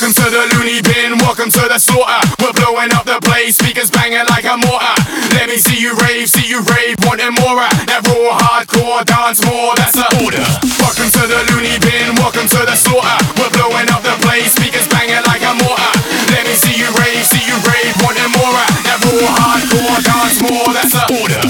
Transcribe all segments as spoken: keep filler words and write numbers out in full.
Welcome to the loony bin, welcome to the slaughter. We're blowing up the place, speakers banging like a mortar. Let me see you rave, see you rave, wanting more of that raw, hardcore, dance more, that's the order. Welcome to the loony bin, welcome to the slaughter. We're blowing up the place, speakers banging like a mortar. Let me see you rave, see you rave, wanting more of that raw, hardcore, dance more, that's the order.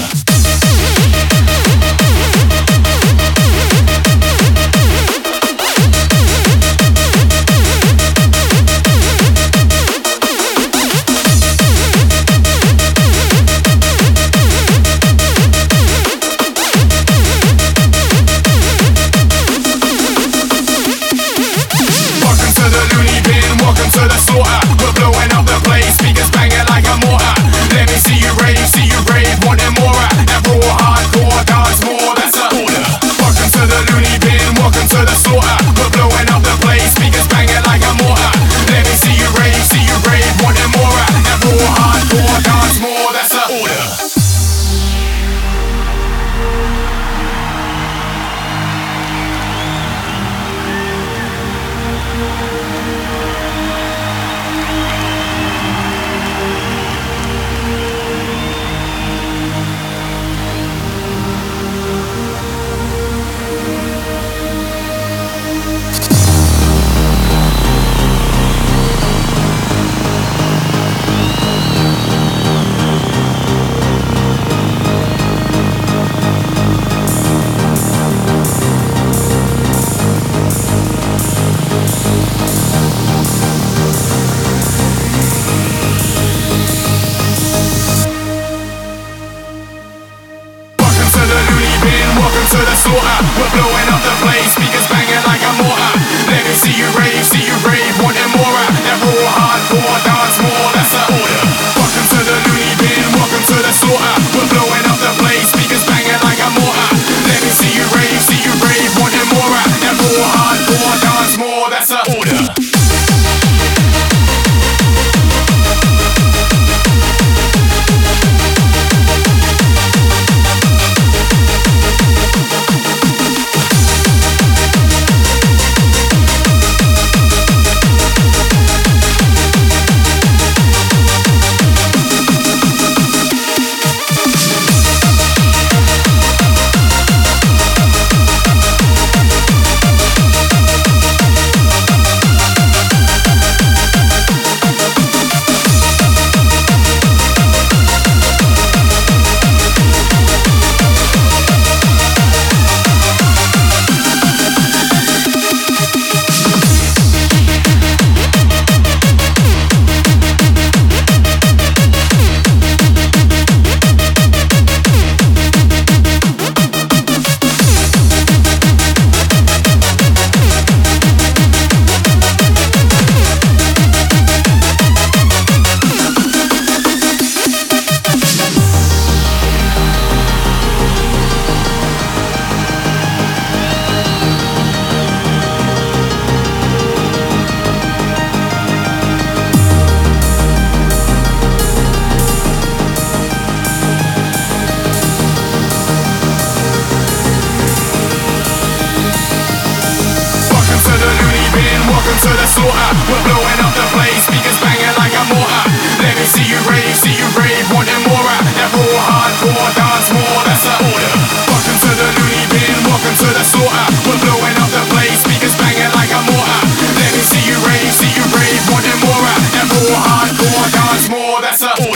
To the slaughter, we're blowing up the place, speakers banging like a mortar. Let me see you rave, see you rave, wanting more of that raw, hardcore, dance more, that's the order. Welcome to the loony bin, welcome to the slaughter. We're blowing up the place, speakers banging like a mortar. Let me see you rave, see you rave, wanting more of that raw, hardcore, dance more, that's the order. To the slaughter, we're blowing up the place, speakers banging like a mortar. Let me see you rave, see you rave, wanting more of that raw, hardcore, dance more, that's the order. Welcome to the loony bin, welcome to the slaughter. We're blowing up the place, speakers banging like a mortar. Let me see you rave, see you rave, wanting more of that raw, hardcore, dance more, that's the order. Welcome to the slaughter, we're blowing up the place, speakers banging like a mortar. Let me see you rave, see you rave, wanting more of that raw, hardcore, dance more, that's the order. Welcome to the loony bin, welcome to the slaughter. We're blowing up the place, speakers banging like a mortar. Let me see you rave, see you rave, wanting more of that raw, hardcore, dance more, that's the order.